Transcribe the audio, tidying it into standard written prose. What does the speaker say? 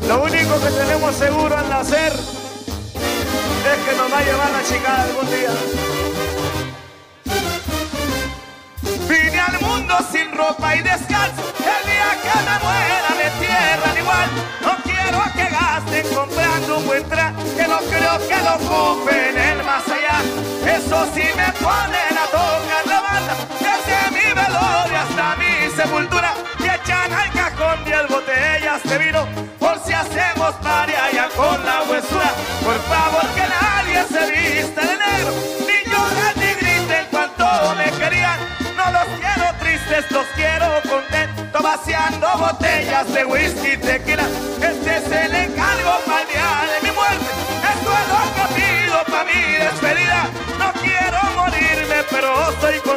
Lo único que tenemos seguro al nacer es que nos va a llevar la chica algún día. Vine al mundo sin ropa y descalzo, el día que me muera me entierran igual. No quiero que gasten comprando un buen traje, que no creo que lo ocupen en el más allá. Eso sí me ponen a tocar la banda, desde mi velorio hasta mi sepultura, y echan al cajón 10 botellas de vino, por si hacemos paria allá con la huesura. Por favor que nadie se vista de negro, ni lloren ni griten cuanto me querían. No los quiero tristes, los quiero contentos, vaciando botellas de whisky y tequila. Este es el encargo para el día de mi muerte, esto es lo que pido para mi despedida. No quiero morirme, pero estoy